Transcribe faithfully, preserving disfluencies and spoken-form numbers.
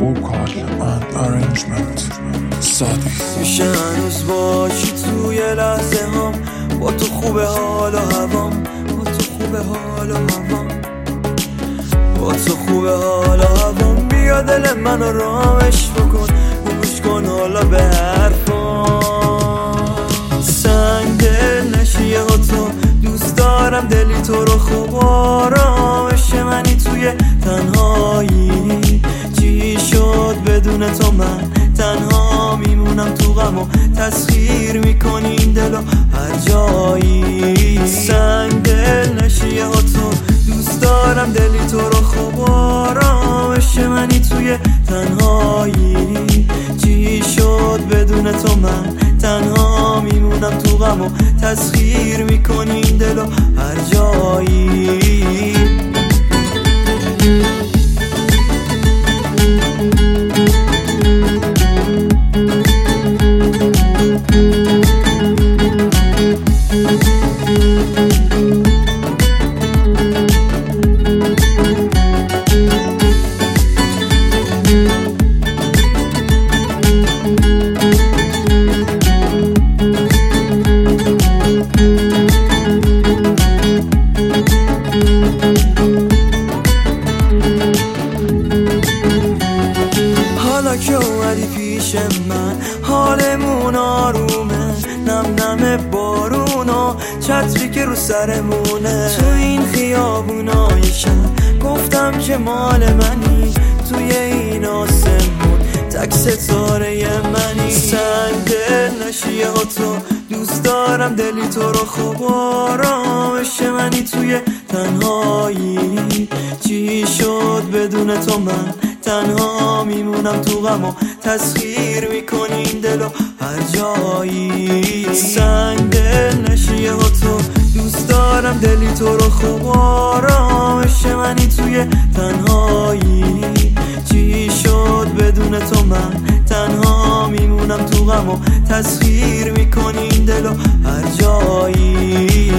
vocal and arrangement صادق. میشه هنوز باشی توی لحظه هم، با تو خوبه حال و هوام، با تو خوبه حال و هوام، با تو خوبه حال و هوام. بیا دل منو رامش بکن، گوش کن حالا به حرفام. سنگ دل نشی ها تو، دوست دارم دلی تو رو. خوب آرامش منی توی تنهایی، چی شد بدون تو من تنها میمونم تو غم و تسخیر میکنی این دلو هر جایی. سنگ دل نشی ها تو، دوست دارم دلی تو رو. خوب آرامش منی توی تنهایی، چی شد بدون تو من تنها میمونم تو غم و تسخیر میکنی این دلو هر جایی. حالا که اومدی پیش من حالمون آرومه، نم نم بارونا چتری که رو سرمونه. تو این خیابونای شهر گفتم که مال منی، توی این آسمون تک ستاره منی. سنگ دل نشی ها تو، دوست دارم دلی تو رو. خوب آرامش منی توی تنهایی، چی شد بدون تو من تنها میمونم تو غم و تسخیر میکنی این دلو هر جایی. سنگ دل نشی ها تو، دوست دارم دلی تو رو. خوب آرامش منی توی تنهایی، چی شد بدون تو من تنها میمونم تو غم و تسخیر میکنی این دلو هر جایی.